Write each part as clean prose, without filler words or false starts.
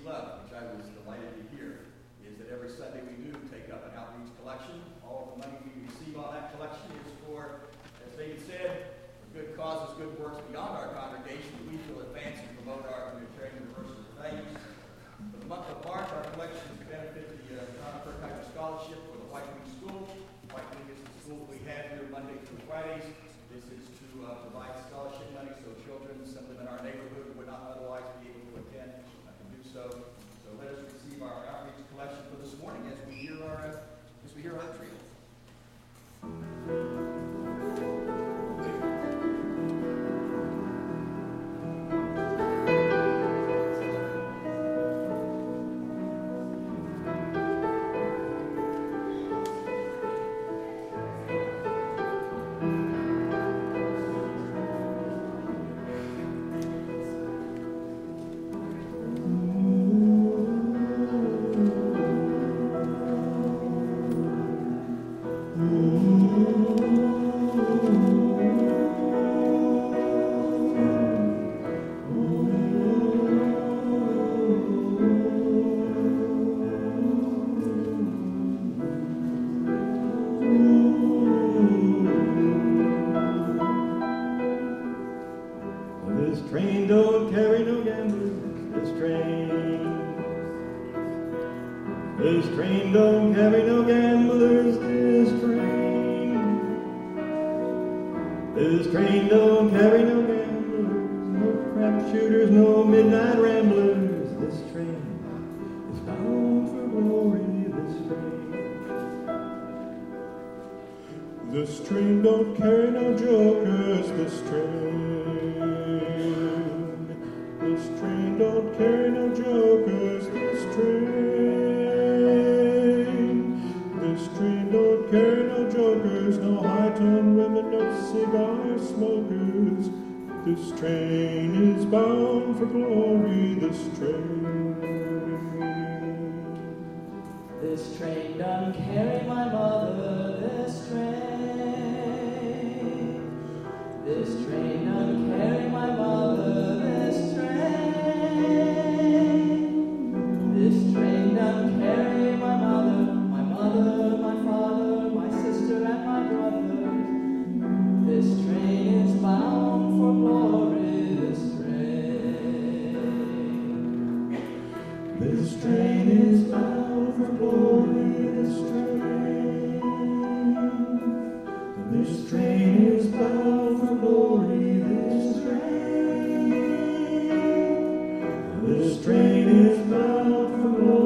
Club, which I was delighted to hear, is that every Sunday we do take up an outreach collection. All of the money we receive on that collection is for, as David said, for good causes, good works beyond our congregation. We feel advance and promote our Unitarian Universal values. For the month of March, our collections benefit the John Ferkheimer Scholarship for the White Wing School. White Wing is the school we have here Monday through Fridays. This is to provide scholarship money so children, some of them in our neighborhood, would not otherwise be able to attend, can do so. So let us receive our outreach collection for this morning as we hear our trio.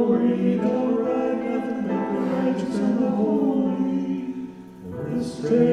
This train